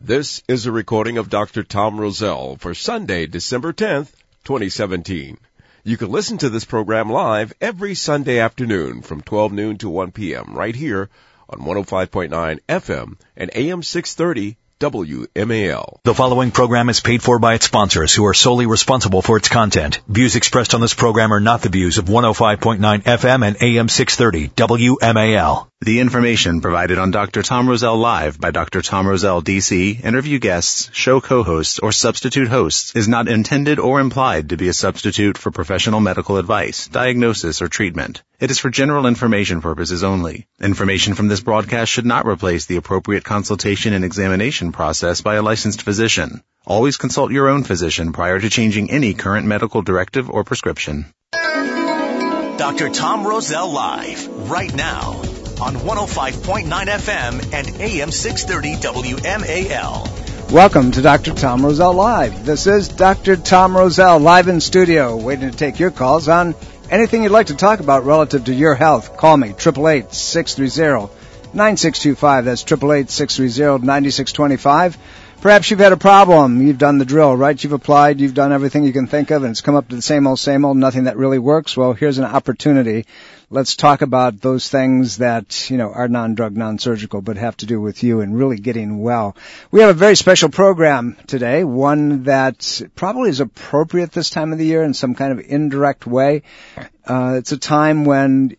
This is a recording of Dr. Tom Rosell for Sunday, December 10th, 2017. You can listen to this program live every Sunday afternoon from 12 noon to 1 p.m. right here on 105.9 FM and AM 630 WMAL. The following program is paid for by its sponsors, who are solely responsible for its content. Views expressed on this program are not the views of 105.9 FM and AM 630 WMAL. The information provided on Dr. Tom Rosell Live by Dr. Tom Rosell, D.C., interview guests, show co-hosts, or substitute hosts is not intended or implied to be a substitute for professional medical advice, diagnosis, or treatment. It is for general information purposes only. Information from this broadcast should not replace the appropriate consultation and examination process by a licensed physician. Always consult your own physician prior to changing any current medical directive or prescription. Dr. Tom Rosell Live, right now, on 105.9 FM and AM 630 WMAL. Welcome to Dr. Tom Rosell Live. This is Dr. Tom Rosell live in studio, waiting to take your calls on anything you'd like to talk about relative to your health. Call me, 888-630-9625. That's 888-630-9625. Perhaps you've had a problem. You've done the drill, right? You've applied. You've done everything you can think of, and it's come up to the same old, nothing that really works. Well, here's an opportunity. Let's talk about those things that, are non-drug, non-surgical, but have to do with you and really getting well. We have a very special program today, one that probably is appropriate this time of the year in some kind of indirect way. It's a time when,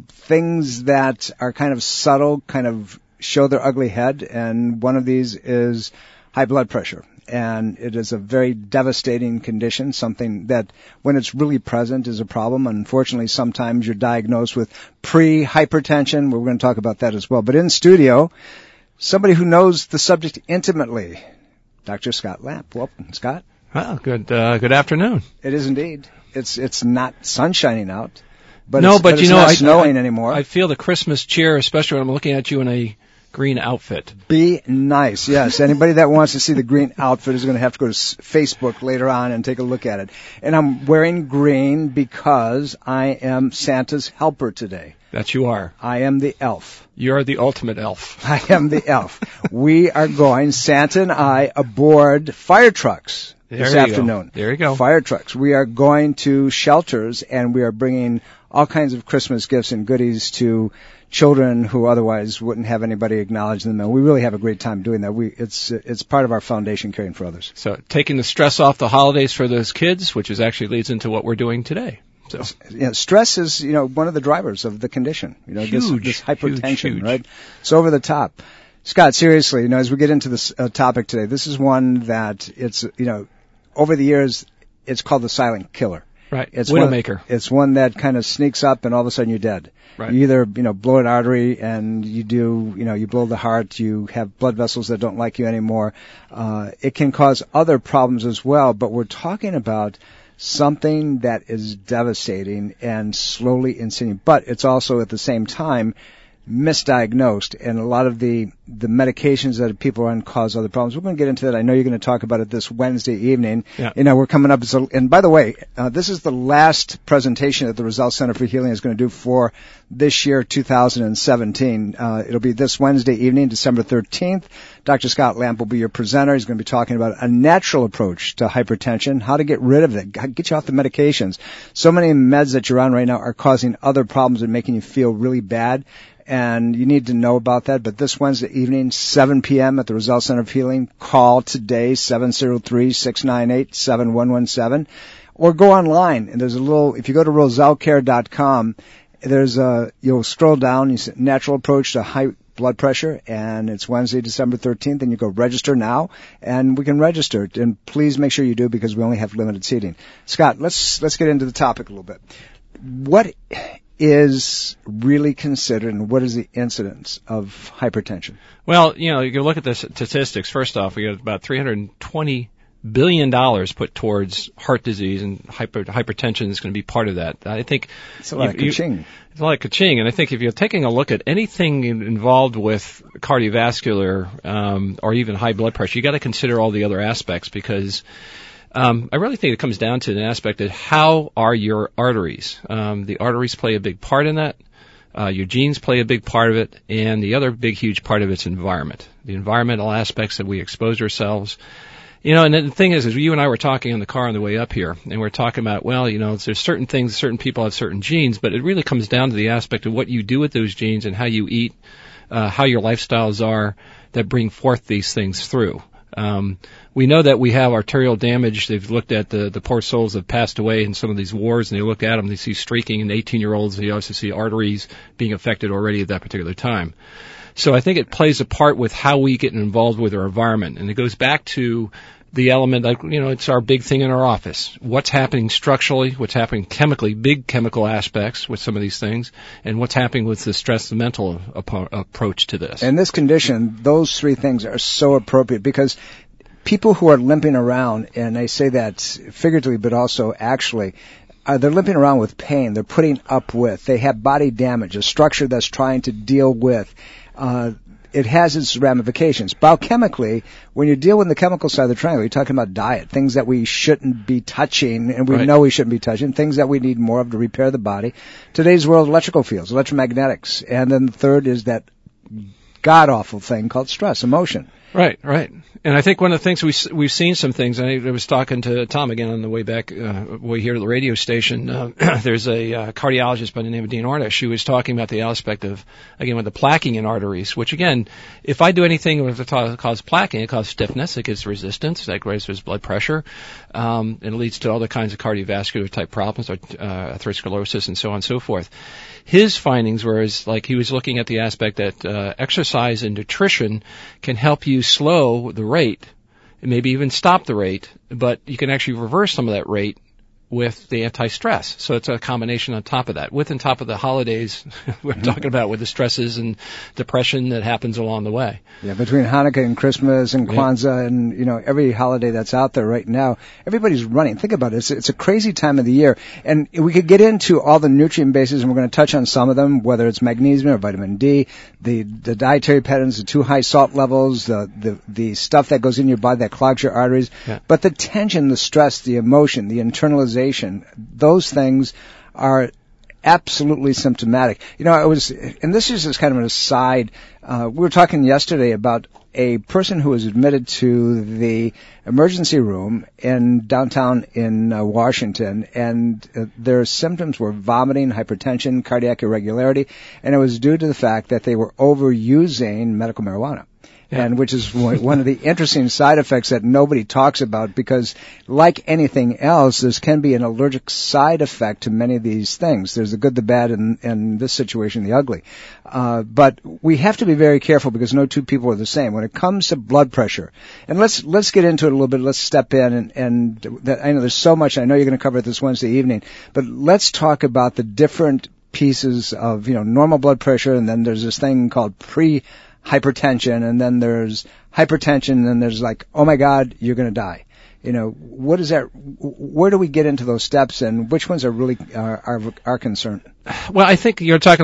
things that are kind of subtle kind of show their ugly head, and one of these is high blood pressure. And it is a very devastating condition, something that when it's really present is a problem. Unfortunately, sometimes you're diagnosed with pre-hypertension. We're going to talk about that as well. But in studio, somebody who knows the subject intimately, Dr. Scott Lamp. Welcome, Scott. Well, good afternoon. It is indeed. It's not sun shining out, but no, it's not snowing anymore. I feel the Christmas cheer, especially when I'm looking at you in a green outfit. Be nice, yes. Anybody that wants to see the green outfit is going to have to go to Facebook later on and take a look at it. And I'm wearing green because I am Santa's helper today. That you are. I am the elf. You're the ultimate elf. I am the elf. We are going, Santa and I, aboard fire trucks this afternoon. There you go. Fire trucks. We are going to shelters, and we are bringing all kinds of Christmas gifts and goodies to children who otherwise wouldn't have anybody acknowledge them, and we really have a great time doing that. It's part of our foundation, Caring for Others. So taking the stress off the holidays for those kids, which actually leads into what we're doing today. So stress is one of the drivers of the condition. Huge, this hypertension, huge. Right? It's over the top. Scott, seriously, as we get into this topic today, this is one that it's over the years it's called the silent killer. Right. It's Widowmaker. It's one that kind of sneaks up, and all of a sudden you're dead. Right. You either, blow an artery, and you blow the heart, you have blood vessels that don't like you anymore. It can cause other problems as well, but we're talking about something that is devastating and slowly insidious, but it's also at the same time misdiagnosed, and a lot of the medications that people are on cause other problems. We're going to get into that. I know you're going to talk about it this Wednesday evening. Yeah. We're coming up. And by the way, this is the last presentation that the Rosell Center for Healing is going to do for this year, 2017. It'll be this Wednesday evening, December 13th. Dr. Scott Lamp will be your presenter. He's going to be talking about a natural approach to hypertension, how to get rid of it, get you off the medications. So many meds that you're on right now are causing other problems and making you feel really bad. And you need to know about that. But this Wednesday evening, 7 p.m. at the Rosell Center of Healing, call today, 703-698-7117. Or go online. And there's if you go to rosellcare.com, you'll scroll down, you see Natural Approach to High Blood Pressure, and it's Wednesday, December 13th, and you go register now, and we can register. And please make sure you do, because we only have limited seating. Scott, let's get into the topic a little bit. What is really considered, and what is the incidence of hypertension? Well, you can look at the statistics. First off, we got about $320 billion put towards heart disease, and hypertension is going to be part of that. I think it's a lot of ka-ching. It's a lot of ka-ching, and I think if you're taking a look at anything involved with cardiovascular or even high blood pressure, you got to consider all the other aspects, because I really think it comes down to an aspect of how are your arteries. The arteries play a big part in that. Your genes play a big part of it, and the other big, huge part of it's environment. The environmental aspects that we expose ourselves. And the thing is you and I were talking in the car on the way up here, and we're talking about, there's certain things, certain people have certain genes, but it really comes down to the aspect of what you do with those genes and how you eat, how your lifestyles are that bring forth these things through. We know that we have arterial damage. They've looked at the poor souls that have passed away in some of these wars, and they look at them, they see streaking in 18-year-olds. They also see arteries being affected already at that particular time. So I think it plays a part with how we get involved with our environment. And it goes back to the element, it's our big thing in our office. What's happening structurally, what's happening chemically, big chemical aspects with some of these things, and what's happening with the stress and mental approach to this. In this condition, those three things are so appropriate because people who are limping around, and I say that figuratively but also actually, they're limping around with pain. They're putting up with. They have body damage, a structure that's trying to deal with. It has its ramifications. Biochemically, when you deal with the chemical side of the triangle, you're talking about diet, things that we shouldn't be touching, and we know we shouldn't be touching, things that we need more of to repair the body. Today's world, electrical fields, electromagnetics. And then the third is that god-awful thing called stress, emotion. Right. And I think one of the things we've seen some things. I was talking to Tom again on the way back, way here to the radio station. There's a cardiologist by the name of Dean Ornish who was talking about the aspect of, again, with the plaquing in arteries, which again, if I do anything to cause plaquing, it causes stiffness, it gives resistance, that raises blood pressure, and it leads to other kinds of cardiovascular type problems, like atherosclerosis and so on and so forth. His findings were he was looking at the aspect that exercise and nutrition can help you slow the rate, and maybe even stop the rate, but you can actually reverse some of that rate with the anti-stress. So it's a combination on top of that. On top of the holidays we're talking about with the stresses and depression that happens along the way. Yeah, between Hanukkah and Christmas and Kwanzaa and, every holiday that's out there right now, everybody's running. Think about it. It's a crazy time of the year. And we could get into all the nutrient bases, and we're going to touch on some of them, whether it's magnesium or vitamin D, the dietary patterns, the too high salt levels, the stuff that goes in your body that clogs your arteries. Yeah. But the tension, the stress, the emotion, the internalization, those things are absolutely symptomatic. And this is just kind of an aside. We were talking yesterday about a person who was admitted to the emergency room in downtown in Washington, and their symptoms were vomiting, hypertension, cardiac irregularity, and it was due to the fact that they were overusing medical marijuana. Yeah. And which is one of the interesting side effects that nobody talks about, because like anything else, there can be an allergic side effect to many of these things. There's the good, the bad, and in this situation, the ugly. But we have to be very careful because no two people are the same. When it comes to blood pressure, and let's get into it a little bit. Let's step in and I know there's so much. I know you're going to cover it this Wednesday evening, but let's talk about the different pieces of, normal blood pressure, and then there's this thing called hypertension, and then there's hypertension, and then there's oh my God, you're going to die. What is that? Where do we get into those steps, and which ones are really our concern? Well, I think you're talking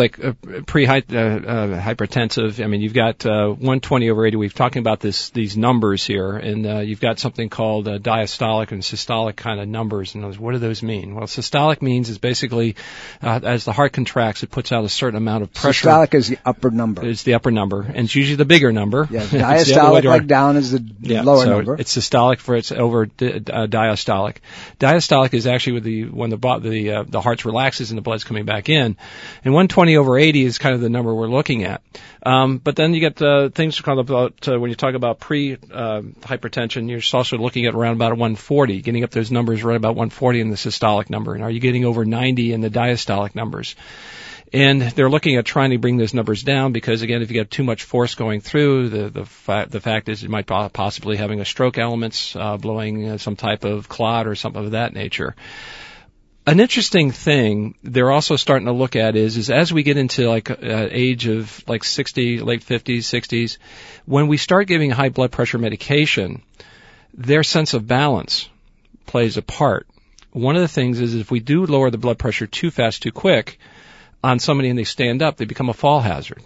pre-hypertensive. I mean, you've got 120/80. We've talking about these numbers here, and you've got something called diastolic and systolic kind of numbers. And what do those mean? Well, systolic means is basically as the heart contracts, it puts out a certain amount of pressure. Systolic is the upper number. It's the upper number, and it's usually the bigger number. Yeah, diastolic down is the lower number. It's systolic for it's over diastolic. Diastolic is actually when the heart relaxes and the blood's coming back in, and 120/80 is kind of the number we're looking at. But then you get things called about when you talk about pre-hypertension, you're also looking at around about 140, getting up those numbers right about 140 in the systolic number, and are you getting over 90 in the diastolic numbers? And they're looking at trying to bring those numbers down because, again, if you get too much force going through, the fact is you might possibly having a stroke elements, blowing some type of clot or something of that nature. An interesting thing they're also starting to look at is as we get into age of 60, late 50s, 60s, when we start giving high blood pressure medication, their sense of balance plays a part. One of the things is if we do lower the blood pressure too fast, too quick, on somebody and they stand up, they become a fall hazard.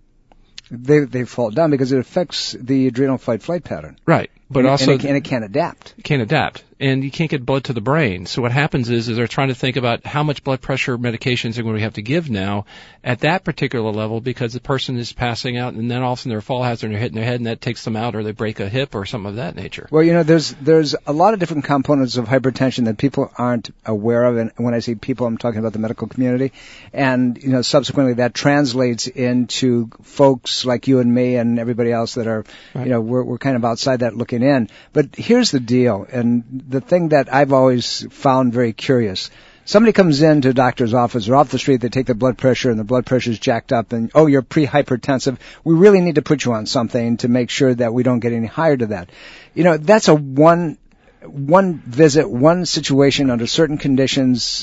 They fall down because it affects the adrenal fight-flight pattern. Right. But also... And it can't adapt. Can't adapt. and you can't get blood to the brain. So what happens is they're trying to think about how much blood pressure medications they're going to have to give now at that particular level, because the person is passing out, and then all of a sudden they're a fall hazard and they're hitting their head, and that takes them out, or they break a hip or something of that nature. Well, there's a lot of different components of hypertension that people aren't aware of, and when I say people, I'm talking about the medical community. And, subsequently that translates into folks like you and me and everybody else that are, right. We're kind of outside that looking in. But here's the deal, and the thing that I've always found very curious. Somebody comes into a doctor's office or off the street, they take their blood pressure, and the blood pressure's jacked up, and, oh, you're pre-hypertensive. We really need to put you on something to make sure that we don't get any higher to that. That's a one visit, one situation under certain conditions,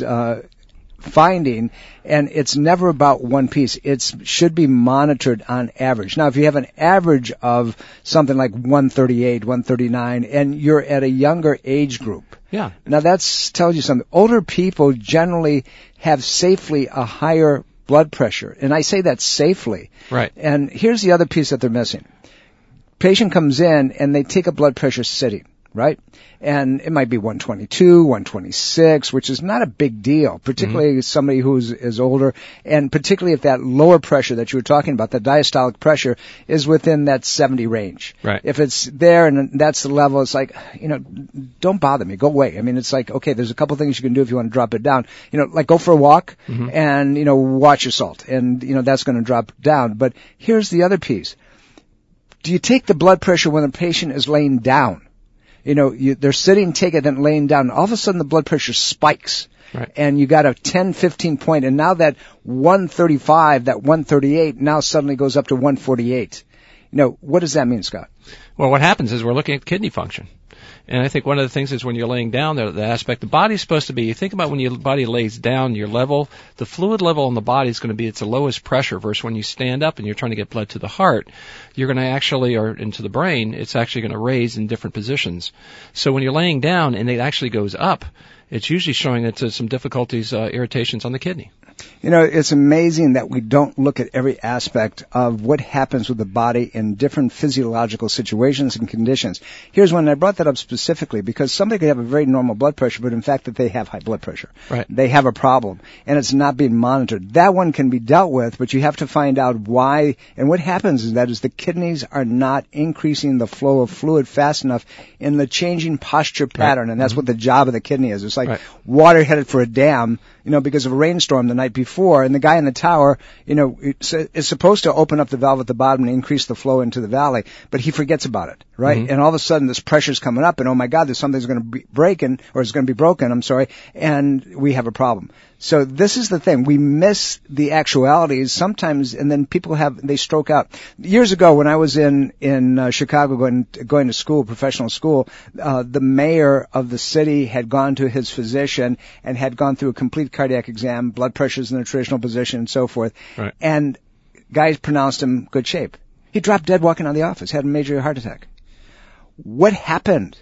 finding, and it's never about one piece. It should be monitored on average. Now, if you have an average of something like 138, 139, and you're at a younger age group, yeah. Now that tells you something. Older people generally have safely a higher blood pressure, and I say that safely. Right. And here's the other piece that they're missing. Patient comes in and they take a blood pressure sitting. Right? And it might be 122, 126, which is not a big deal, particularly somebody who is older, and particularly if that lower pressure that you were talking about, the diastolic pressure, is within that 70 range. Right. If it's there and that's the level, it's like, don't bother me, go away. I mean, it's like, okay, there's a couple things you can do if you want to drop it down. Like go for a walk and, watch your salt, and, that's going to drop down. But here's the other piece. Do you take the blood pressure when the patient is laying down? They're sitting, take it, then laying down. All of a sudden, the blood pressure spikes. Right. And you got a 10, 15 point, and now that 135, that 138, now suddenly goes up to 148. What does that mean, Scott? Well, what happens is we're looking at kidney function. And I think one of the things is when you're laying down there, the aspect, the body's supposed to be, you think about when your body lays down, your level, the fluid level in the body is going to be its lowest pressure versus when you stand up and you're trying to get blood to the heart, you're going to actually, or into the brain, it's actually going to raise in different positions. So when you're laying down and it actually goes up, it's usually showing it to some difficulties, irritations on the kidney. It's amazing that we don't look at every aspect of what happens with the body in different physiological situations and conditions. Here's one, and I brought that up specifically because somebody could have a very normal blood pressure, but in fact that they have high blood pressure. Right. They have a problem, and it's not being monitored. That one can be dealt with, but you have to find out why, and what happens is that the kidneys are not increasing the flow of fluid fast enough in the changing posture pattern, and that's what the job of the kidney is. It's like water headed for a dam, because of a rainstorm the night before, and the guy in the tower, is supposed to open up the valve at the bottom and increase the flow into the valley, but he forgets about it, right? And all of a sudden this pressure's coming up, and oh my God, there's something's going to be breaking, or it's going to be broken, and we have a problem. So this is the thing. We miss the actualities sometimes, and then people they stroke out. Years ago, when I was in Chicago going to school, professional school, the mayor of the city had gone to his physician and had gone through a complete cardiac exam, blood pressure's in the traditional position, and so forth. Right. And guys pronounced him good shape. He dropped dead walking out of the office, had a major heart attack. What happened?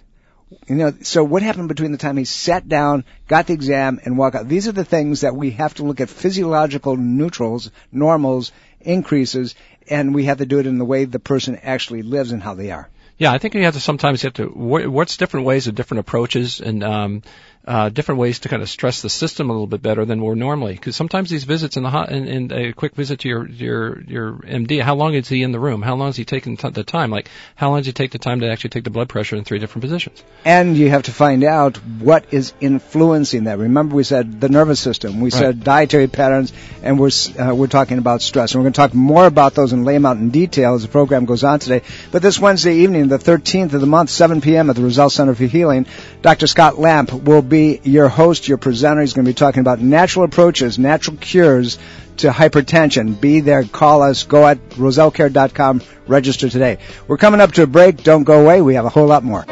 So what happened between the time he sat down, got the exam, and walked out? These are the things that we have to look at: physiological neutrals, normals, increases, and we have to do it in the way the person actually lives and how they are. Yeah, I think sometimes you have to, what's different ways of different approaches and different ways to kind of stress the system a little bit better than we're normally. Because sometimes these visits and a quick visit to your MD, how long is he in the room? How long is he taking the time? Like, how long does it take the time to actually take the blood pressure in 3 different positions? And you have to find out what is influencing that. Remember, we said the nervous system, we said dietary patterns, and we're talking about stress. And we're going to talk more about those and lay them out in detail as the program goes on today. But this Wednesday evening, the 13th of the month, 7 p.m. at the Roselle Center for Healing, Dr. Scott Lamp will be your host, your presenter. He's going to be talking about natural approaches, natural cures to hypertension. Be there, call us, go at rosellecare.com, register today. We're coming up to a break. Don't go away. We have a whole lot more.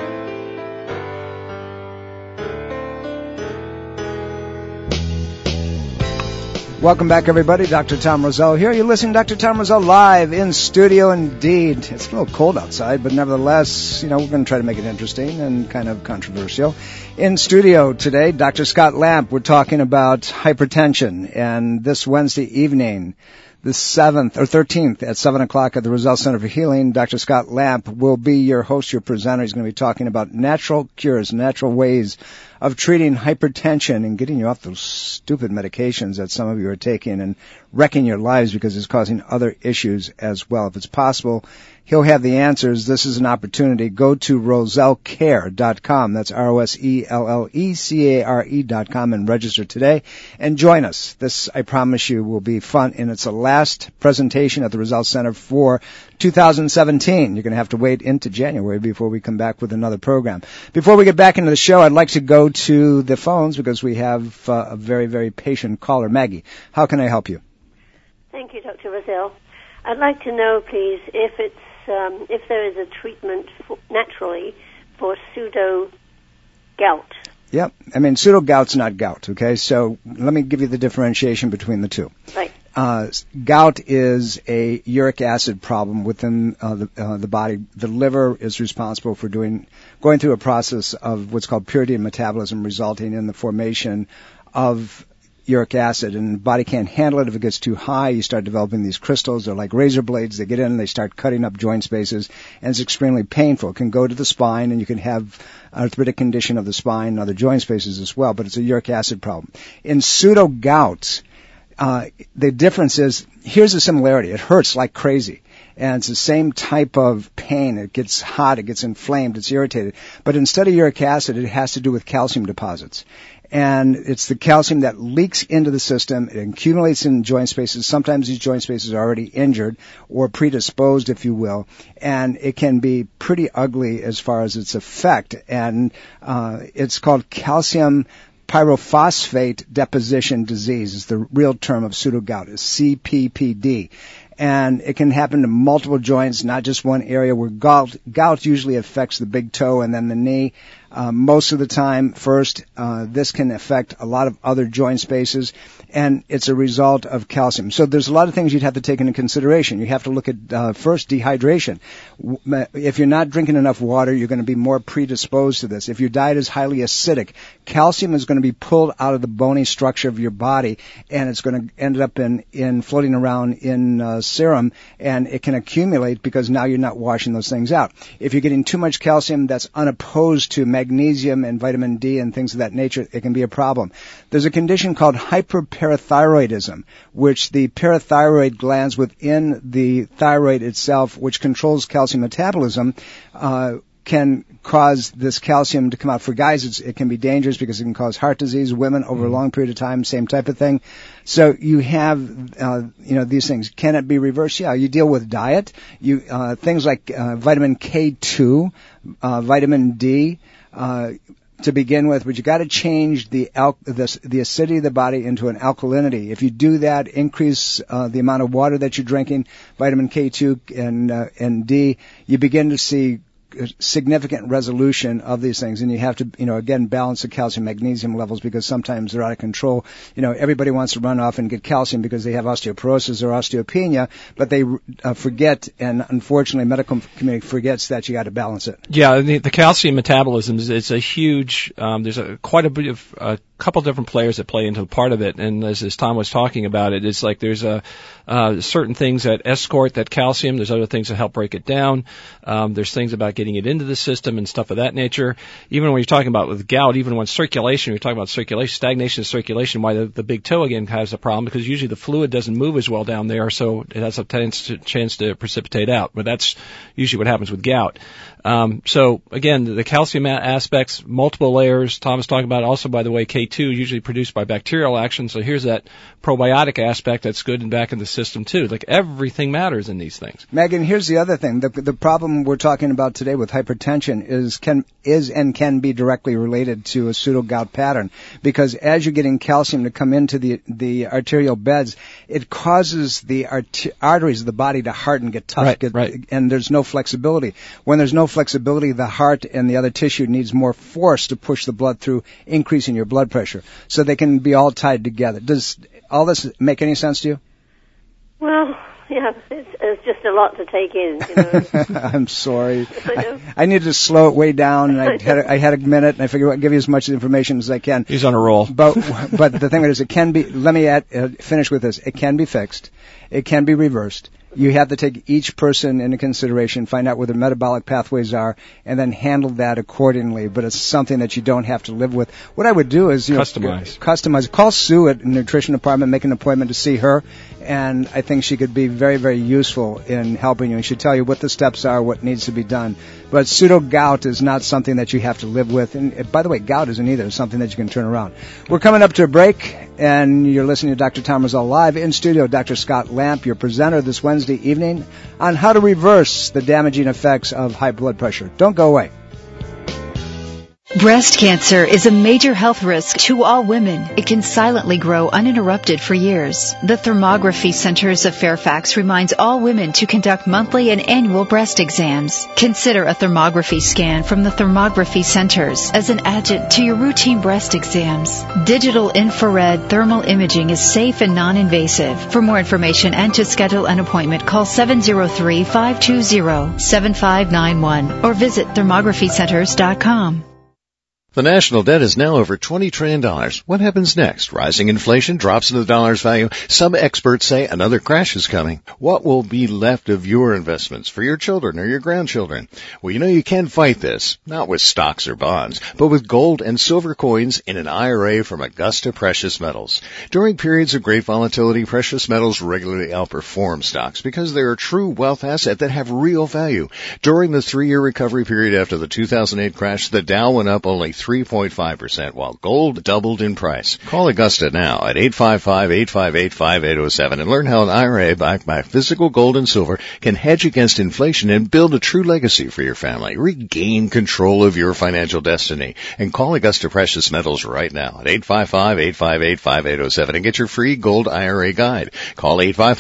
Welcome back, everybody. Dr. Tom Roselle here. You're listening to Dr. Tom Roselle live in studio indeed. It's a little cold outside, but nevertheless, we're going to try to make it interesting and kind of controversial. In studio today, Dr. Scott Lamp. We're talking about hypertension, and this Wednesday evening, the 7th or 13th at 7 o'clock at the Roselle Center for Healing. Dr. Scott Lamp will be your host, your presenter. He's going to be talking about natural cures, natural ways of treating hypertension and getting you off those stupid medications that some of you are taking and wrecking your lives because it's causing other issues as well. If it's possible, he'll have the answers. This is an opportunity. Go to RosellCare.com. That's ROSELLECARE.com and register today and join us. This, I promise you, will be fun, and it's the last presentation at the Roselle Center for 2017. You're going to have to wait into January before we come back with another program. Before we get back into the show, I'd like to go to the phones because we have a very, very patient caller. Maggie, how can I help you? Thank you, Dr. Roselle. I'd like to know, please, if there is a treatment naturally for pseudo-gout. Yep. I mean, pseudo-gout's not gout, okay? So let me give you the differentiation between the two. Right. Gout is a uric acid problem within the body. The liver is responsible for going through a process of what's called purity and metabolism, resulting in the formation of uric acid, and the body can't handle it. If it gets too high, you start developing these crystals. They're like razor blades. They get in and they start cutting up joint spaces, and it's extremely painful. It can go to the spine, and you can have arthritic condition of the spine and other joint spaces as well, but it's a uric acid problem. In pseudo-gout, the difference is, here's a similarity. It hurts like crazy. And it's the same type of pain. It gets hot, it gets inflamed, it's irritated. But instead of uric acid, it has to do with calcium deposits. And it's the calcium that leaks into the system. It accumulates in joint spaces. Sometimes these joint spaces are already injured or predisposed, if you will. And it can be pretty ugly as far as its effect. And it's called calcium pyrophosphate deposition disease is the real term of pseudo-gout, is CPPD. And it can happen to multiple joints, not just one area, where gout usually affects the big toe and then the knee. Most of the time, first, this can affect a lot of other joint spaces, and it's a result of calcium. So there's a lot of things you'd have to take into consideration. You have to look at, first, dehydration. If you're not drinking enough water, you're going to be more predisposed to this. If your diet is highly acidic, calcium is going to be pulled out of the bony structure of your body, and it's going to end up in floating around in serum, and it can accumulate because now you're not washing those things out. If you're getting too much calcium that's unopposed to magnesium and vitamin D and things of that nature, it can be a problem. There's a condition called hyperparathyroidism, which the parathyroid glands within the thyroid itself, which controls calcium metabolism, can cause this calcium to come out. For guys, it can be dangerous because it can cause heart disease. Women, over a long period of time, same type of thing. So you have, these things. Can it be reversed? Yeah, you deal with diet. Things like vitamin K2, vitamin D, to begin with, but you got to change the acidity of the body into an alkalinity. If you do that, increase the amount of water that you're drinking, vitamin K2 and D, you begin to see significant resolution of these things, and you have to, again, balance the calcium magnesium levels because sometimes they're out of control. Everybody wants to run off and get calcium because they have osteoporosis or osteopenia, but they forget, and unfortunately, medical community forgets that you got to balance it. Yeah, the calcium metabolism is a huge. There's quite a bit of a couple different players that play into part of it, and as Tom was talking about it, it's like there's certain things that escort that calcium. There's other things that help break it down. There's things about getting it into the system and stuff of that nature. Even when you're talking about with gout, even when circulation, you're talking about circulation, stagnation of circulation, why the big toe again has a problem, because usually the fluid doesn't move as well down there, so it has a chance to precipitate out. But that's usually what happens with gout. So again, the calcium aspects, multiple layers. Tom was talking about also, by the way, K2 usually produced by bacterial action. So here's that probiotic aspect that's good and back in the system too. Like everything matters in these things. Megan, here's the other thing. The problem we're talking about today with hypertension can be directly related to a pseudo-gout pattern, because as you're getting calcium to come into the arterial beds, it causes the arteries of the body to harden, get tough, and there's no flexibility. When there's no flexibility, the heart and the other tissue needs more force to push the blood through, increasing your blood pressure. So they can be all tied together. Does all this make any sense to you? Well, Yeah, it's just a lot to take in, you know. I'm sorry. I needed to slow it way down, and I had a minute, and I figured I'd give you as much information as I can. He's on a roll. But the thing is, it can be, let me finish with this. It can be fixed. It can be reversed. You have to take each person into consideration, find out where their metabolic pathways are, and then handle that accordingly. But it's something that you don't have to live with. What I would do is, customize. Call Sue at the nutrition department, make an appointment to see her, and I think she could be very, very useful in helping you. And she'll tell you what the steps are, what needs to be done. But pseudo-gout is not something that you have to live with. And by the way, gout isn't either. It's something that you can turn around. We're coming up to a break, and you're listening to Dr. Tom Rosell live in studio. Dr. Scott Lamp, your presenter this Wednesday evening on how to reverse the damaging effects of high blood pressure. Don't go away. Breast cancer is a major health risk to all women. It can silently grow uninterrupted for years. The Thermography Centers of Fairfax reminds all women to conduct monthly and annual breast exams. Consider a thermography scan from the Thermography Centers as an adjunct to your routine breast exams. Digital infrared thermal imaging is safe and non-invasive. For more information and to schedule an appointment, call 703-520-7591 or visit thermographycenters.com. The national debt is now over $20 trillion. What happens next? Rising inflation, drops in the dollar's value. Some experts say another crash is coming. What will be left of your investments for your children or your grandchildren? Well, you know you can fight this, not with stocks or bonds, but with gold and silver coins in an IRA from Augusta Precious Metals. During periods of great volatility, precious metals regularly outperform stocks because they're a true wealth asset that have real value. During the 3-year recovery period after the 2008 crash, the Dow went up only 3.5%, while gold doubled in price. Call Augusta now at 855-858-5807 and learn how an IRA backed by physical gold and silver can hedge against inflation and build a true legacy for your family. Regain control of your financial destiny. And call Augusta Precious Metals right now at 855-858-5807 and get your free gold IRA guide. Call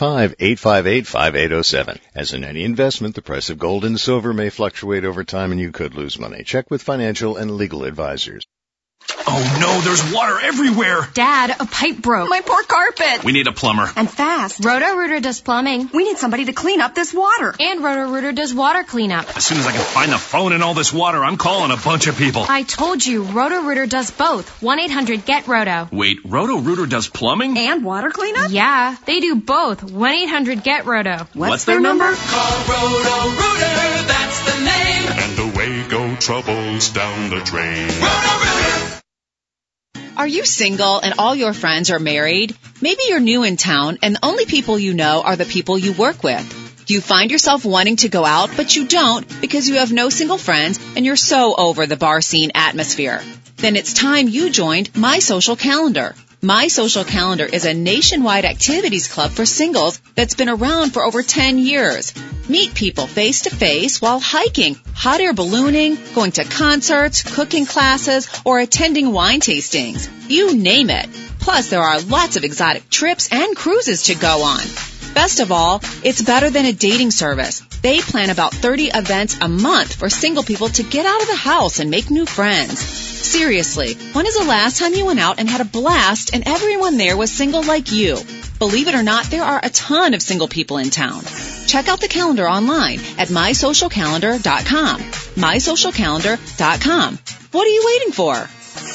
855-858-5807. As in any investment, the price of gold and silver may fluctuate over time and you could lose money. Check with financial and legal advisors. Oh no, there's water everywhere! Dad, a pipe broke. My poor carpet! We need a plumber. And fast. Roto-Rooter does plumbing. We need somebody to clean up this water. And Roto-Rooter does water cleanup. As soon as I can find the phone in all this water, I'm calling a bunch of people. I told you, Roto-Rooter does both. 1-800-GET-ROTO. Wait, Roto-Rooter does plumbing? And water cleanup? Yeah, they do both. 1-800-GET-ROTO. What's their number? Call Roto-Rooter, that's the name. And away go troubles down the drain. Roto-Rooter! Are you single and all your friends are married? Maybe you're new in town and the only people you know are the people you work with. Do you find yourself wanting to go out, but you don't because you have no single friends and you're so over the bar scene atmosphere? Then it's time you joined My Social Calendar. My Social Calendar is a nationwide activities club for singles that's been around for over 10 years. Meet people face-to-face while hiking, hot air ballooning, going to concerts, cooking classes, or attending wine tastings. You name it. Plus, there are lots of exotic trips and cruises to go on. Best of all, it's better than a dating service. They plan about 30 events a month for single people to get out of the house and make new friends. Seriously, when is the last time you went out and had a blast and everyone there was single like you? Believe it or not, there are a ton of single people in town. Check out the calendar online at mysocialcalendar.com. mysocialcalendar.com. What are you waiting for?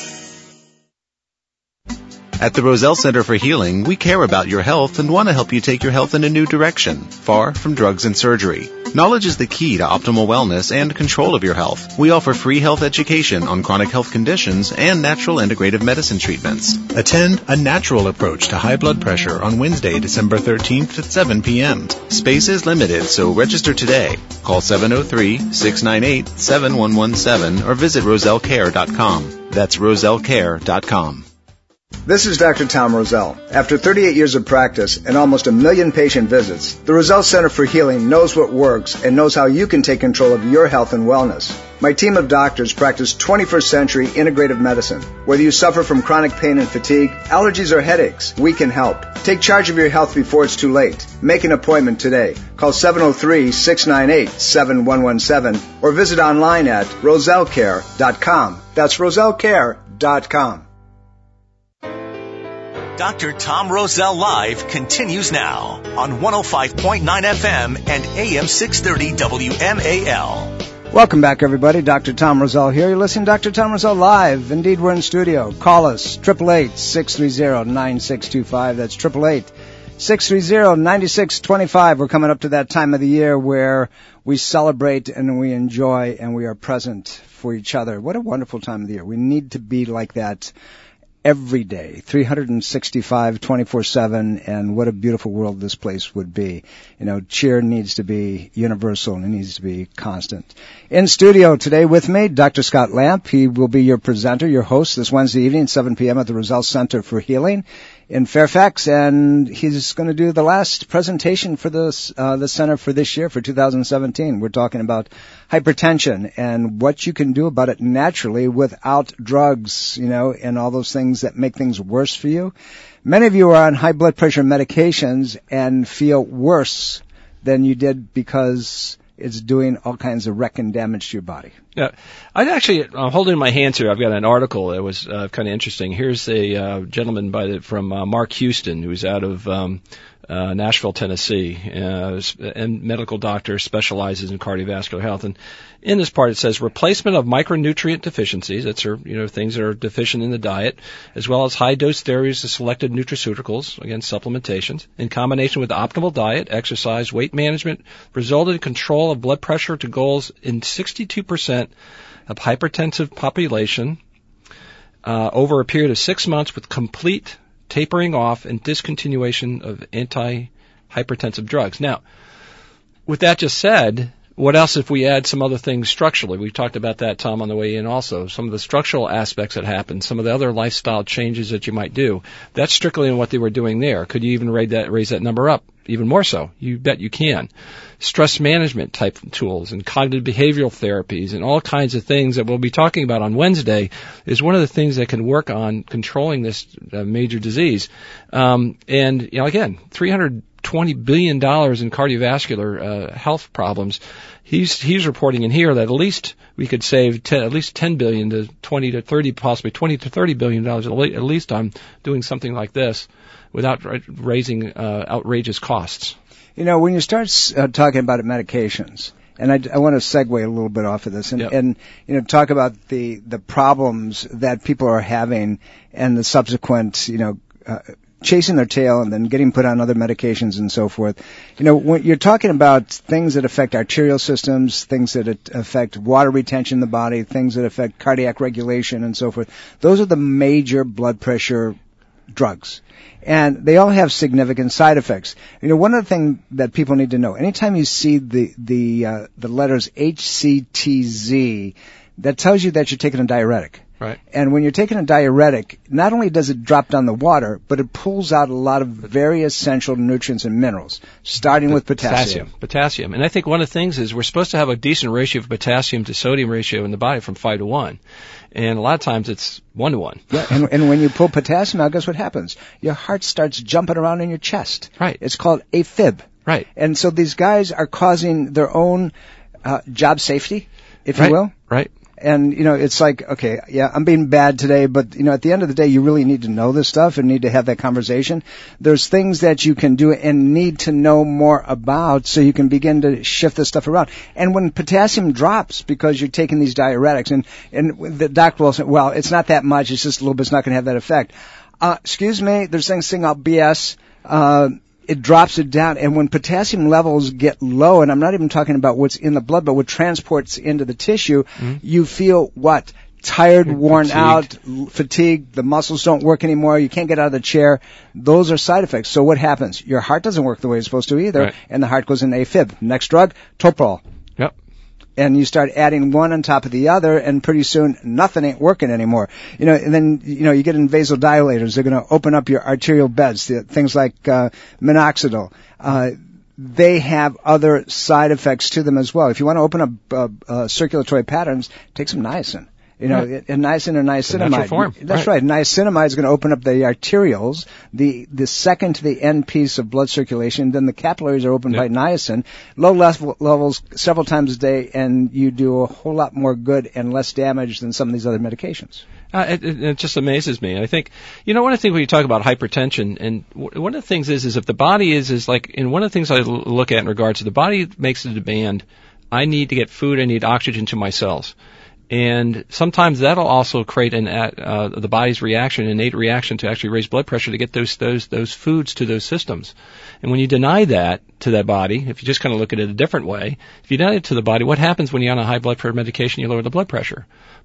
At the Rosell Center for Healing, we care about your health and want to help you take your health in a new direction, far from drugs and surgery. Knowledge is the key to optimal wellness and control of your health. We offer free health education on chronic health conditions and natural integrative medicine treatments. Attend A Natural Approach to High Blood Pressure on Wednesday, December 13th at 7 p.m. Space is limited, so register today. Call 703-698-7117 or visit rosellcare.com. That's rosellcare.com. This is Dr. Tom Rosell. After 38 years of practice and almost 1 million patient visits, the Rosell Center for Healing knows what works and knows how you can take control of your health and wellness. My team of doctors practice 21st century integrative medicine. Whether you suffer from chronic pain and fatigue, allergies or headaches, we can help. Take charge of your health before it's too late. Make an appointment today. Call 703-698-7117 or visit online at rosellcare.com. That's rosellcare.com. Dr. Tom Roselle Live continues now on 105.9 FM and AM 630 WMAL. Welcome back, everybody. Dr. Tom Roselle here. You're listening to Dr. Tom Roselle Live. Indeed, we're in studio. Call us, 888-630-9625. That's 888-630-9625. We're coming up to that time of the year where we celebrate and we enjoy and we are present for each other. What a wonderful time of the year. We need to be like that every day, 365, 24/7, and what a beautiful world this place would be. You know, cheer needs to be universal and it needs to be constant. In studio today with me, Dr. Scott Lamp. He will be your presenter, your host this Wednesday evening, 7 p.m. at the Roselle Center for Healing in Fairfax, and he's going to do the last presentation for the center for this year, for 2017. We're talking about hypertension and what you can do about it naturally without drugs, you know, and all those things that make things worse for you. Many of you are on high blood pressure medications and feel worse than you did because it's doing all kinds of wreck and damage to your body. Yeah, I'm holding in my hands here. I've got an article that was kind of interesting. Here's a gentleman from Mark Houston, who's out of Nashville, Tennessee, and medical doctor, specializes in cardiovascular health. And in this part, it says replacement of micronutrient deficiencies. That's things that are deficient in the diet, as well as high-dose therapies of selected nutraceuticals, again, supplementations, in combination with optimal diet, exercise, weight management, resulted in control of blood pressure to goals in 62% of hypertensive population over a period of 6 months, with complete tapering off and discontinuation of anti-hypertensive drugs. Now, with that just said, what else if we add some other things structurally? We talked about that, Tom, on the way in also. Some of the structural aspects that happen, some of the other lifestyle changes that you might do. That's strictly in what they were doing there. Could you even raise that number up? Even more so. You bet you can. Stress management type tools and cognitive behavioral therapies and all kinds of things that we'll be talking about on Wednesday is one of the things that can work on controlling this major disease. And, again, $320 billion in cardiovascular health problems. He's reporting in here that at least we could save at least $10 billion to 20 to 30, possibly $20 to $30 billion at least on doing something like this without raising outrageous costs. You know, when you start talking about medications, and I want to segue a little bit off of this, and talk about the problems that people are having and the subsequent, chasing their tail and then getting put on other medications and so forth. When you're talking about things that affect arterial systems, things that affect water retention in the body, things that affect cardiac regulation and so forth, those are the major blood pressure drugs. And they all have significant side effects. One other thing that people need to know, anytime you see the letters HCTZ, that tells you that you're taking a diuretic. Right. And when you're taking a diuretic, not only does it drop down the water, but it pulls out a lot of very essential nutrients and minerals, starting with potassium. Potassium. And I think one of the things is we're supposed to have a decent ratio of potassium to sodium ratio in the body from 5 to 1. And a lot of times it's 1 to 1. Yeah, and when you pull potassium out, guess what happens? Your heart starts jumping around in your chest. Right. It's called AFib. Right. And so these guys are causing their own job safety, if you will. Right. And, it's like, okay, yeah, I'm being bad today, but, at the end of the day, you really need to know this stuff and need to have that conversation. There's things that you can do and need to know more about so you can begin to shift this stuff around. And when potassium drops because you're taking these diuretics, and the doctor will say, well, it's not that much, it's just a little bit, it's not going to have that effect. Excuse me, there's things about BS. It drops it down, and when potassium levels get low, and I'm not even talking about what's in the blood, but what transports into the tissue, you feel what? Tired, worn out, fatigued, the muscles don't work anymore, you can't get out of the chair. Those are side effects. So what happens? Your heart doesn't work the way it's supposed to either, and the heart goes into AFib. Next drug, Toprol. Yep. And you start adding one on top of the other, and pretty soon nothing ain't working anymore. And then, you get in vasodilators. They're going to open up your arterial beds, things like minoxidil. They have other side effects to them as well. If you want to open up circulatory patterns, take some niacin. And niacin or niacinamide. Natural form. That's right. Niacinamide is going to open up the arterioles, the second to the end piece of blood circulation. Then the capillaries are opened by niacin. Low levels several times a day, and you do a whole lot more good and less damage than some of these other medications. It just amazes me. I think, one of the things when you talk about hypertension, and one of the things is if the body is like, and one of the things I look at in regards to the body makes a demand, I need to get food, I need oxygen to my cells. And sometimes that'll also create the body's reaction, an innate reaction to actually raise blood pressure to get those foods to those systems. And when you deny that to that body, if you just kind of look at it a different way, if you deny it to the body, what happens when you're on a high blood pressure medication? You lower the blood pressure.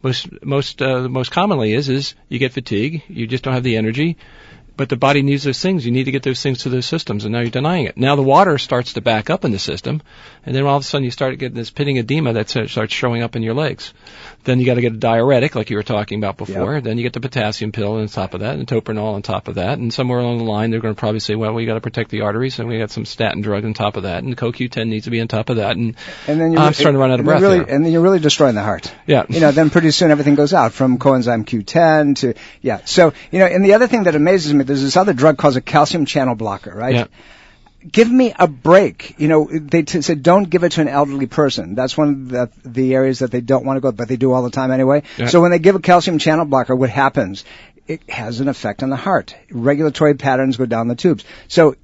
Most commonly is you get fatigue, you just don't have the energy. But the body needs those things. You need to get those things to those systems, and now you're denying it. Now the water starts to back up in the system, and then all of a sudden you start getting this pitting edema that starts showing up in your legs. Then you got to get a diuretic, like you were talking about before. Yep. Then you get the potassium pill on top of that, and topiramate on top of that. And somewhere along the line, they're going to probably say, well, we got to protect the arteries, and we got some statin drug on top of that, and CoQ10 needs to be on top of that. And then I'm starting to run out of breath. And then you're really destroying the heart. Yeah. Then pretty soon everything goes out from coenzyme Q10 to So and the other thing that amazes me, there's this other drug called a calcium channel blocker, right? Yeah. Give me a break. They said don't give it to an elderly person. That's one of the areas that they don't want to go, but they do all the time anyway. Yeah. So when they give a calcium channel blocker, what happens? It has an effect on the heart. Regulatory patterns go down the tubes. So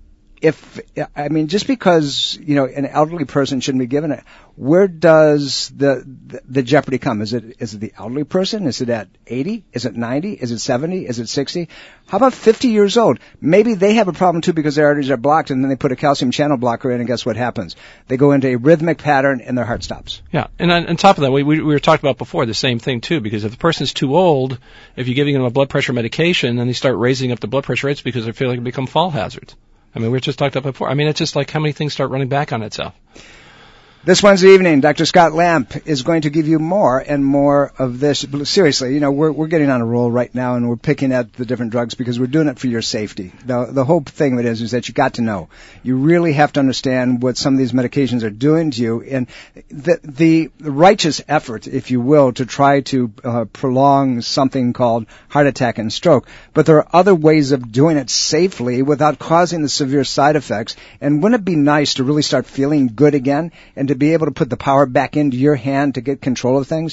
just because, an elderly person shouldn't be given it, where does the jeopardy come? Is it the elderly person? Is it at 80? Is it 90? Is it 70? Is it 60? How about 50 years old? Maybe they have a problem too because their arteries are blocked, and then they put a calcium channel blocker in, and guess what happens? They go into a rhythmic pattern and their heart stops. Yeah, and on top of that, we were talking about before the same thing too, because if the person's too old, if you're giving them a blood pressure medication, then they start raising up the blood pressure rates because they feel like it become fall hazards. We were just talked about before. It's just like how many things start running back on itself. This Wednesday evening, Dr. Scott Lamp is going to give you more and more of this. Seriously, we're getting on a roll right now, and we're picking at the different drugs because we're doing it for your safety. The whole thing of it is that you got to know. You really have to understand what some of these medications are doing to you, and the righteous effort, if you will, to try to prolong something called heart attack and stroke. But there are other ways of doing it safely without causing the severe side effects. And wouldn't it be nice to really start feeling good again and to be able to put the power back into your hand to get control of things?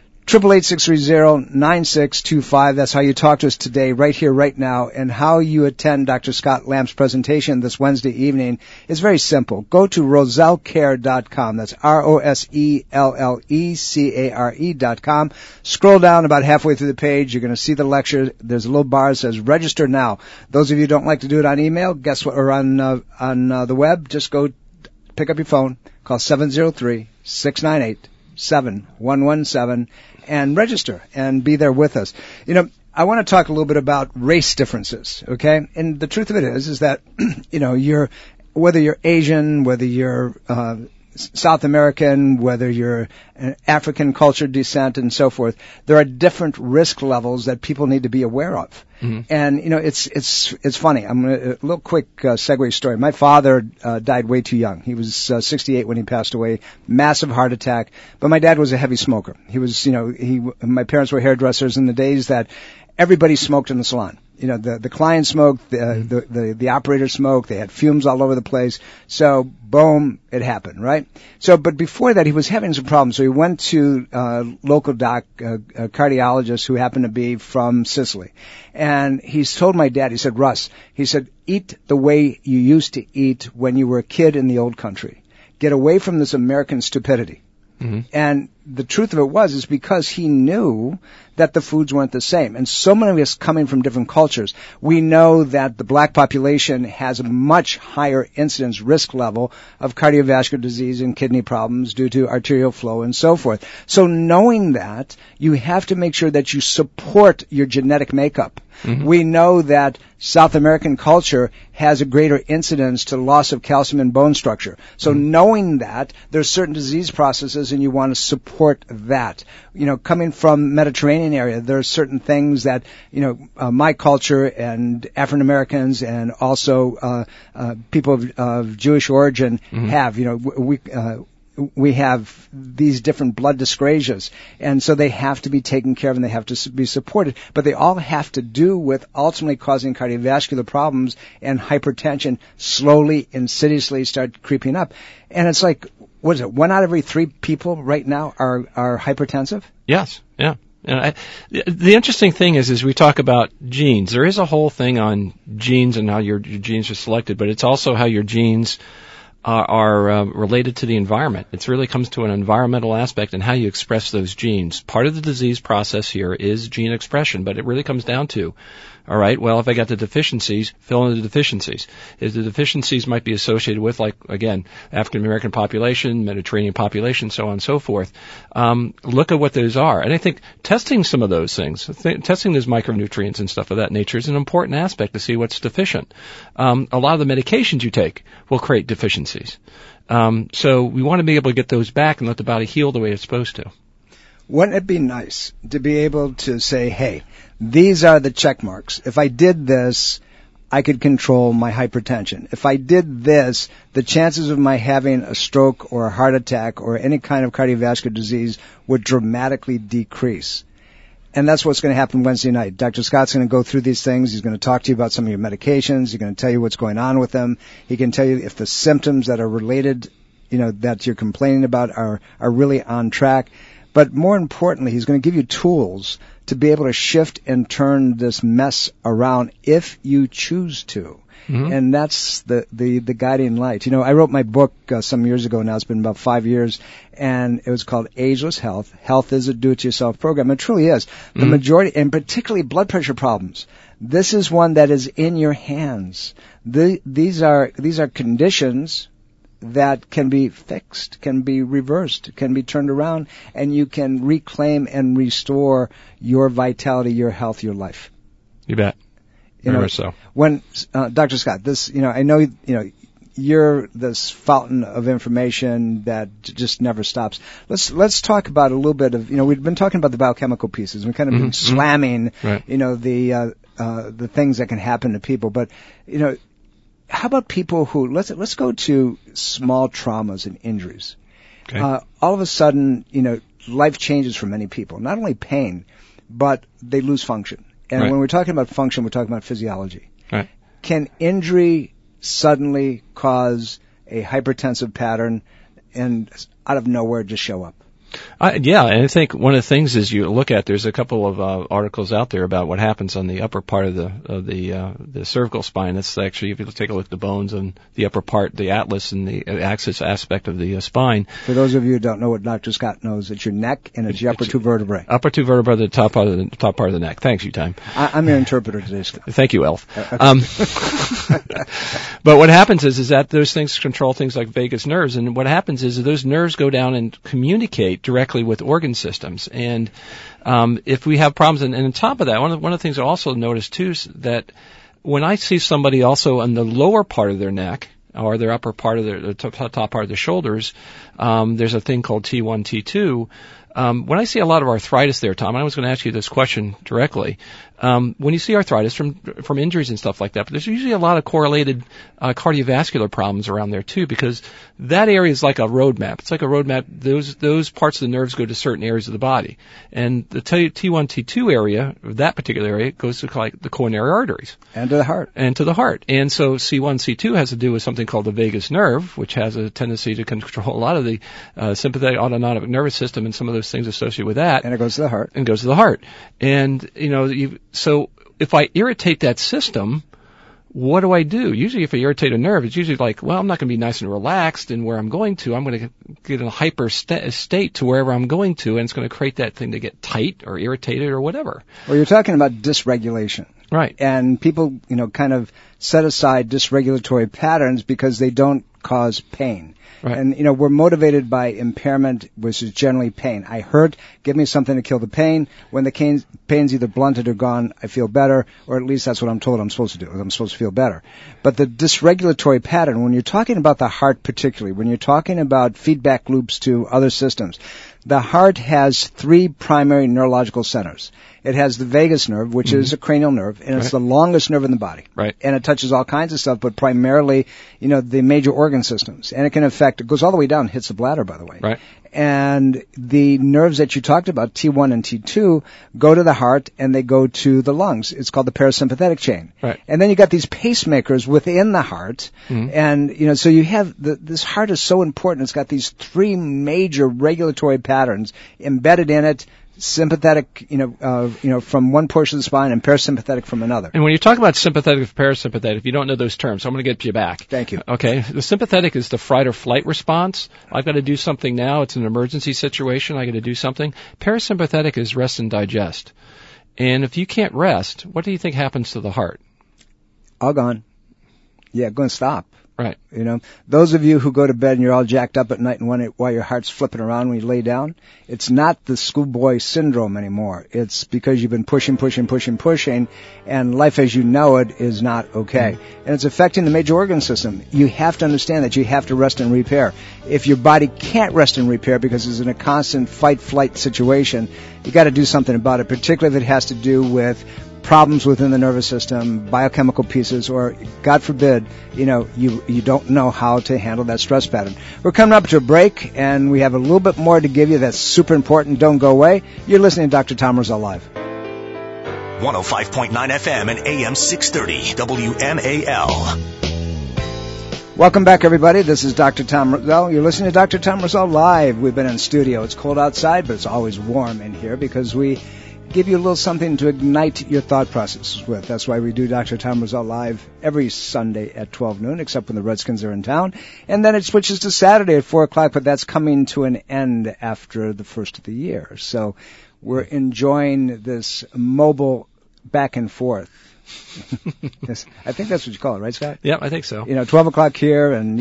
888-630-9625. That's how you talk to us today, right here, right now. And how you attend Dr. Scott Lamp's presentation this Wednesday evening is very simple. Go to RosellCare.com. That's ROSELLECARE.com. Scroll down about halfway through the page. You're going to see the lecture. There's a little bar that says register now. Those of you who don't like to do it on email, guess what? Or on the web, just go pick up your phone, call 703-698-7117 and register and be there with us. I want to talk a little bit about race differences, okay? And the truth of it is that, whether you're Asian, whether you're South American, whether you're an African culture descent and so forth, there are different risk levels that people need to be aware of. Mm-hmm. And, it's funny. A little quick segue story. My father died way too young. He was 68 when he passed away, massive heart attack. But my dad was a heavy smoker. He was, my parents were hairdressers in the days that everybody smoked in the salon. The client smoked, the operator smoked, they had fumes all over the place. So, boom, it happened, right? So, but before that, he was having some problems. So he went to local a cardiologist who happened to be from Sicily. And he's told my dad, he said, Russ, he said, eat the way you used to eat when you were a kid in the old country. Get away from this American stupidity. Mm-hmm. And the truth of it is because he knew that the foods weren't the same. And so many of us coming from different cultures, we know that the black population has a much higher incidence risk level of cardiovascular disease and kidney problems due to arterial flow and so forth. So knowing that, you have to make sure that you support your genetic makeup. Mm-hmm. We know that South American culture has a greater incidence to loss of calcium and bone structure. So knowing that, there's certain disease processes and you want to support that. Coming from Mediterranean area, there are certain things that, my culture and African Americans and also people of Jewish origin have. we have these different blood dyscrasias, and so they have to be taken care of and they have to be supported. But they all have to do with ultimately causing cardiovascular problems, and hypertension slowly, insidiously start creeping up. And it's like, what is it? 1 out of every 3 people right now are hypertensive? Yes. Yeah. And the interesting thing is we talk about genes. There is a whole thing on genes and how your genes are selected, but it's also how your genes are related to the environment. It really comes to an environmental aspect and how you express those genes. Part of the disease process here is gene expression, but it really comes down to, all right, well, if I got the deficiencies, fill in the deficiencies. If the deficiencies might be associated with, like, again, African American population, Mediterranean population, so on and so forth, look at what those are. And I think testing some of those things, testing those micronutrients and stuff of that nature is an important aspect to see what's deficient. A lot of the medications you take will create deficiencies. So we want to be able to get those back and let the body heal the way it's supposed to. Wouldn't it be nice to be able to say, hey, these are the check marks. If I did this, I could control my hypertension. If I did this, the chances of my having a stroke or a heart attack or any kind of cardiovascular disease would dramatically decrease. And that's what's going to happen Wednesday night. Dr. Scott's going to go through these things. He's going to talk to you about some of your medications. He's going to tell you what's going on with them. He can tell you if the symptoms that are related, that you're complaining about are really on track. But more importantly, he's going to give you tools to be able to shift and turn this mess around if you choose to. Mm-hmm. And that's the guiding light. I wrote my book some years ago now. It's been about 5 years. And it was called Ageless Health. Health is a do-it-yourself program. It truly is. Mm-hmm. The majority, and particularly blood pressure problems, this is one that is in your hands. These are conditions that can be fixed, can be reversed, can be turned around, and you can reclaim and restore your vitality, your health, your life. You bet. Very so. When Dr. Scott, I know you're this fountain of information that just never stops. Let's talk about a little bit of we've been talking about the biochemical pieces. We've kind of been slamming right. The things that can happen to people, but how about people who, let's go to small traumas and injuries. Okay. All of a sudden, life changes for many people. Not only pain, but they lose function. And right. when we're talking about function, we're talking about physiology. Right. Can injury suddenly cause a hypertensive pattern and out of nowhere just show up? Yeah, and I think one of the things is you look at, there's a couple of articles out there about what happens on the upper part of the cervical spine. That's actually, if you take a look at the bones and the upper part, the atlas and the axis aspect of the spine. For those of you who don't know what Dr. Scott knows, it's your neck and it's your upper two vertebrae. Upper two vertebrae, the top part of the neck. Thanks, you time. I'm your interpreter today, Scott. Thank you, Elf. Okay. But what happens is that those things control things like vagus nerves, and what happens is that those nerves go down and communicate directly with organ systems. And if we have problems, and on top of that, one of the things I also noticed too is that when I see somebody also on the lower part of their neck or their upper part of the top part of their shoulders, there's a thing called T1, T2. When I see a lot of arthritis there, Tom, and I was going to ask you this question directly. When you see arthritis from injuries and stuff like that, but there's usually a lot of correlated cardiovascular problems around there too, because that area is like a roadmap. It's like a roadmap. Those parts of the nerves go to certain areas of the body, and the T1, T2 area, that particular area, goes to like the coronary arteries and to the heart, and so C1, C2 has to do with something called the vagus nerve, which has a tendency to control a lot of the sympathetic autonomic nervous system and some of those things associated with that. And it goes to the heart. And so if I irritate that system, what do I do? Usually if I irritate a nerve, it's usually like, well, I'm not going to be nice and relaxed in where I'm going to. I'm going to get in a hyper state to wherever I'm going to, and it's going to create that thing to get tight or irritated or whatever. Well, you're talking about dysregulation. Right. And people, kind of set aside dysregulatory patterns because they don't cause pain. Right. And, we're motivated by impairment, which is generally pain. I hurt, give me something to kill the pain. When the pain's either blunted or gone, I feel better, or at least that's what I'm told I'm supposed to do. I'm supposed to feel better. But the dysregulatory pattern, when you're talking about the heart particularly, when you're talking about feedback loops to other systems, The heart has 3 primary neurological centers. It has the vagus nerve, which is a cranial nerve, and it's the longest nerve in the body. Right. And it touches all kinds of stuff, but primarily, the major organ systems. And it can affect, it goes all the way down, hits the bladder, by the way. Right. And the nerves that you talked about, T1 and T2, go to the heart and they go to the lungs. It's called the parasympathetic chain. Right. And then you got these pacemakers within the heart. And, so you have, this heart is so important. It's got these 3 major regulatory patterns embedded in it. Sympathetic, from one portion of the spine, and parasympathetic from another. And when you talk about sympathetic and parasympathetic, if you don't know those terms, I'm going to get you back. Thank you. Okay. The sympathetic is the fight or flight response. I've got to do something now. It's an emergency situation. I got to do something. Parasympathetic is rest and digest. And if you can't rest, what do you think happens to the heart? All gone. Yeah, going to stop. Right. Those of you who go to bed and you're all jacked up at night and wonder why your heart's flipping around when you lay down, it's not the schoolboy syndrome anymore. It's because you've been pushing, and life as you know it is not okay. And it's affecting the major organ system. You have to understand that you have to rest and repair. If your body can't rest and repair because it's in a constant fight-flight situation, you got to do something about it, particularly if it has to do with problems within the nervous system, biochemical pieces, or, God forbid, you don't know how to handle that stress pattern. We're coming up to a break, and we have a little bit more to give you that's super important. Don't go away. You're listening to Dr. Tom Rosell Live. 105.9 FM and AM 630 WMAL. Welcome back, everybody. This is Dr. Tom Rosell. You're listening to Dr. Tom Rosell Live. We've been in studio. It's cold outside, but it's always warm in here because we give you a little something to ignite your thought processes with. That's why we do Dr. Tom Rosell Live every Sunday at 12 noon, except when the Redskins are in town. And then it switches to Saturday at 4 o'clock, but that's coming to an end after the first of the year. So we're enjoying this mobile back and forth. Yes, I think that's what you call it, right, Scott? Yeah, I think so. 12 o'clock here and,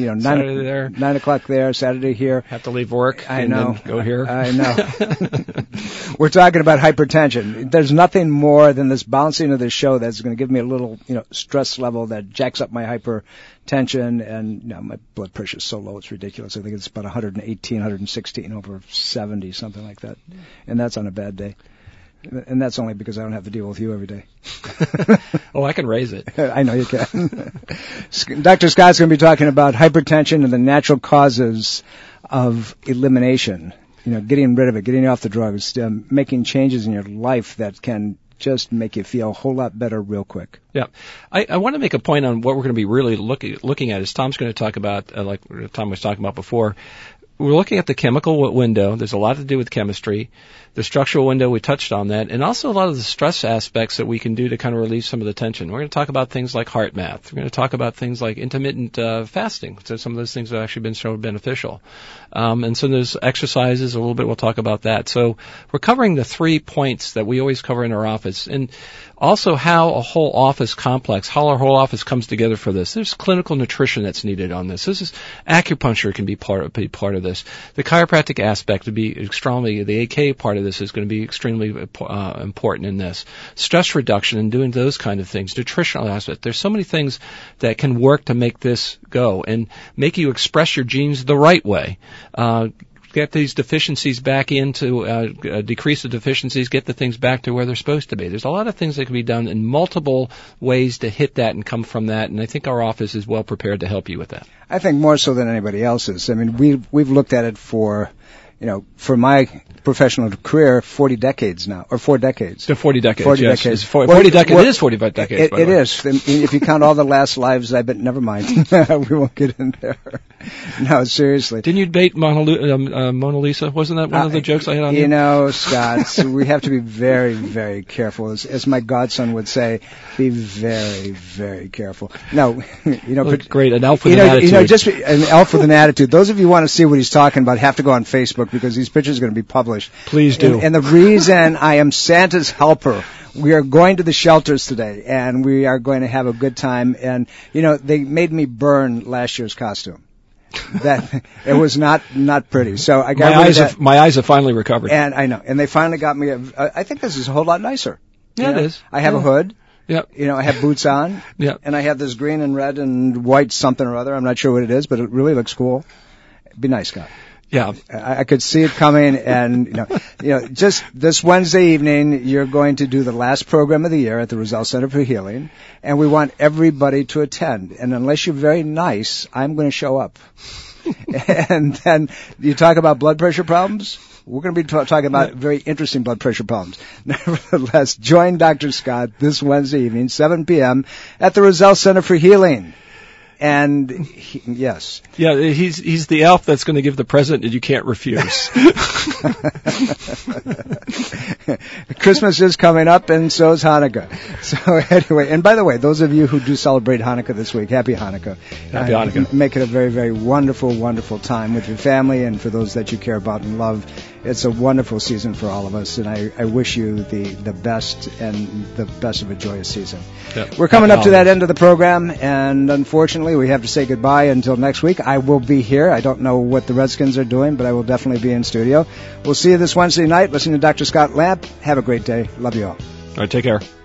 9 o'clock there, Saturday here. Have to leave work I and know. then go here. I know. We're talking about hypertension. There's nothing more than this bouncing of the show that's going to give me a little, stress level that jacks up my hypertension, and my blood pressure is so low it's ridiculous. I think it's about 118, 116 over 70, something like that. And that's on a bad day. And that's only because I don't have to deal with you every day. Oh, I can raise it. I know you can. Dr. Scott's going to be talking about hypertension and the natural causes of elimination. Getting rid of it, getting off the drugs, making changes in your life that can just make you feel a whole lot better real quick. Yeah. I want to make a point on what we're going to be really looking at, as Tom's going to talk about, like Tom was talking about before. We're looking at the chemical window. There's a lot to do with chemistry. The structural window, we touched on that. And also a lot of the stress aspects that we can do to kind of relieve some of the tension. We're going to talk about things like heart math. We're going to talk about things like intermittent fasting. So some of those things have actually been shown beneficial. And so there's exercises, a little bit we'll talk about that. So we're covering the 3 points that we always cover in our office. And also how a whole office complex, how our whole office comes together for this. There's clinical nutrition that's needed on this. This is acupuncture can be part of this. The chiropractic aspect would be extremely, the AK part of this is going to be extremely important in this. Stress reduction and doing those kind of things. Nutritional aspect. There's so many things that can work to make this go and make you express your genes the right way. Get these deficiencies back into, decrease the deficiencies, get the things back to where they're supposed to be. There's a lot of things that can be done in multiple ways to hit that and come from that, and I think our office is well prepared to help you with that. I think more so than anybody else's. I mean, we've looked at it for my professional career, 40 decades now, or 4 decades. So 40 decades, 40 yes. decades. 40 decades, it is 45 decades, It is. If you count all the last lives, I bet, never mind. We won't get in there. No, seriously. Didn't you date Mona Lisa? Wasn't that one of the jokes I had on you? Scott, we have to be very, very careful. As my godson would say, be very, very careful. No, but great, an elf with an attitude. Just an elf with an attitude. Those of you who want to see what he's talking about have to go on Facebook because these pictures are going to be published. Please do. And the reason I am Santa's helper, we are going to the shelters today, and we are going to have a good time. And, they made me burn last year's costume. That it was not pretty. So I got my eyes have finally recovered. And I know. And they finally got me I think this is a whole lot nicer. Yeah, it is. I have a hood. Yep. I have boots on. Yep. And I have this green and red and white something or other. I'm not sure what it is, but it really looks cool. Be nice, Scott. Yeah. I could see it coming, and you know, just this Wednesday evening, you're going to do the last program of the year at the Roselle Center for Healing, and we want everybody to attend. And unless you're very nice, I'm going to show up. And then you talk about blood pressure problems. We're going to be talking about very interesting blood pressure problems. Nevertheless, join Dr. Scott this Wednesday evening, 7 p.m. at the Roselle Center for Healing. And yes. Yeah, he's the elf that's going to give the present that you can't refuse. Christmas is coming up, and so is Hanukkah. So anyway, and by the way, those of you who do celebrate Hanukkah this week, happy Hanukkah. Happy Hanukkah. Make it a very, very wonderful, wonderful time with your family and for those that you care about and love. It's a wonderful season for all of us, and I wish you the best and the best of a joyous season. Yep. We're coming up to that end of the program, and unfortunately, we have to say goodbye until next week. I will be here. I don't know what the Redskins are doing, but I will definitely be in studio. We'll see you this Wednesday night. Listen to Dr. Scott Lamp. Have a great day. Love you all. All right, take care.